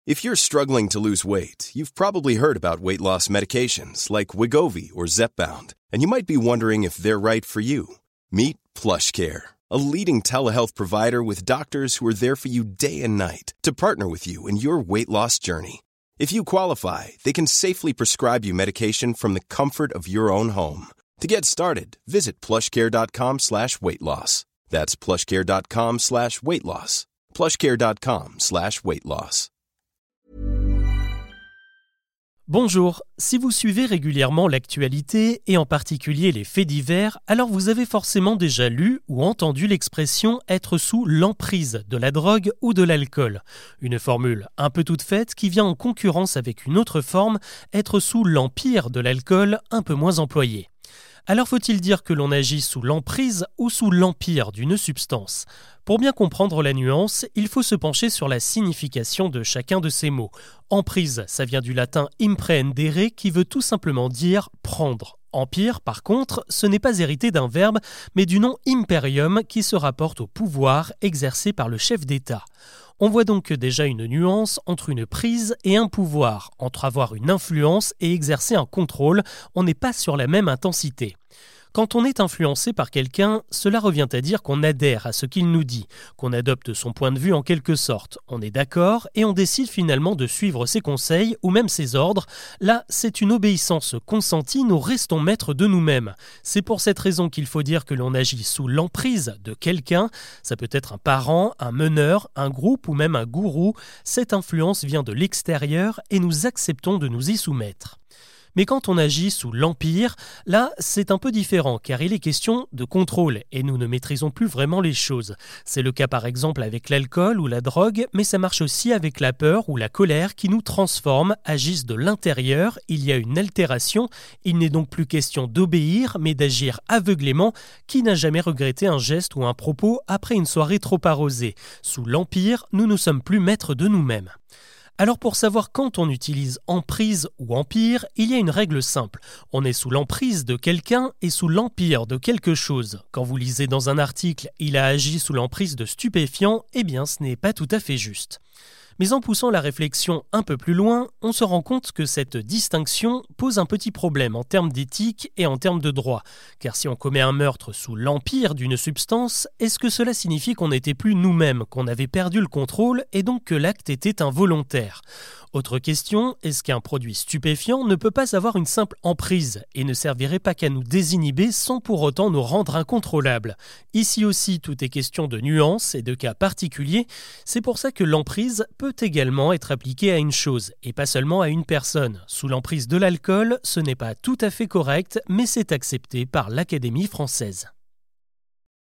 If you're struggling to lose weight, you've probably heard about weight loss medications like Wegovy or Zepbound, and you might be wondering if they're right for you. Meet PlushCare, a leading telehealth provider with doctors who are there for you day and night to partner with you in your weight loss journey. If you qualify, they can safely prescribe you medication from the comfort of your own home. To get started, visit plushcare.com/weightloss. That's plushcare.com/weightloss. plushcare.com/weightloss. Bonjour, si vous suivez régulièrement l'actualité et en particulier les faits divers, alors vous avez forcément déjà lu ou entendu l'expression « être sous l'emprise de la drogue ou de l'alcool ». Une formule un peu toute faite qui vient en concurrence avec une autre forme, être sous l'empire de l'alcool, un peu moins employée. Alors faut-il dire que l'on agit sous l'emprise ou sous l'empire d'une substance ? Pour bien comprendre la nuance, il faut se pencher sur la signification de chacun de ces mots. Emprise, ça vient du latin imprehendere qui veut tout simplement dire prendre. Empire, par contre, ce n'est pas hérité d'un verbe, mais du nom imperium qui se rapporte au pouvoir exercé par le chef d'État. On voit donc déjà une nuance entre une prise et un pouvoir, entre avoir une influence et exercer un contrôle, on n'est pas sur la même intensité. Quand on est influencé par quelqu'un, cela revient à dire qu'on adhère à ce qu'il nous dit, qu'on adopte son point de vue en quelque sorte. On est d'accord et on décide finalement de suivre ses conseils ou même ses ordres. Là, c'est une obéissance consentie, nous restons maîtres de nous-mêmes. C'est pour cette raison qu'il faut dire que l'on agit sous l'emprise de quelqu'un. Ça peut être un parent, un meneur, un groupe ou même un gourou. Cette influence vient de l'extérieur et nous acceptons de nous y soumettre. Mais quand on agit sous l'empire, là, c'est un peu différent car il est question de contrôle et nous ne maîtrisons plus vraiment les choses. C'est le cas par exemple avec l'alcool ou la drogue, mais ça marche aussi avec la peur ou la colère qui nous transforment, agissent de l'intérieur, il y a une altération, il n'est donc plus question d'obéir mais d'agir aveuglément. Qui n'a jamais regretté un geste ou un propos après une soirée trop arrosée ? Sous l'empire, nous ne sommes plus maîtres de nous-mêmes. Alors pour savoir quand on utilise emprise ou empire, il y a une règle simple. On est sous l'emprise de quelqu'un et sous l'empire de quelque chose. Quand vous lisez dans un article « il a agi sous l'emprise de stupéfiants », eh bien ce n'est pas tout à fait juste. Mais en poussant la réflexion un peu plus loin, on se rend compte que cette distinction pose un petit problème en termes d'éthique et en termes de droit. Car si on commet un meurtre sous l'empire d'une substance, est-ce que cela signifie qu'on n'était plus nous-mêmes, qu'on avait perdu le contrôle et donc que l'acte était involontaire ? Autre question, est-ce qu'un produit stupéfiant ne peut pas avoir une simple emprise et ne servirait pas qu'à nous désinhiber sans pour autant nous rendre incontrôlables ? Ici aussi, tout est question de nuances et de cas particuliers. C'est pour ça que l'emprise peut également être appliquée à une chose et pas seulement à une personne. Sous l'emprise de l'alcool, ce n'est pas tout à fait correct, mais c'est accepté par l'Académie française.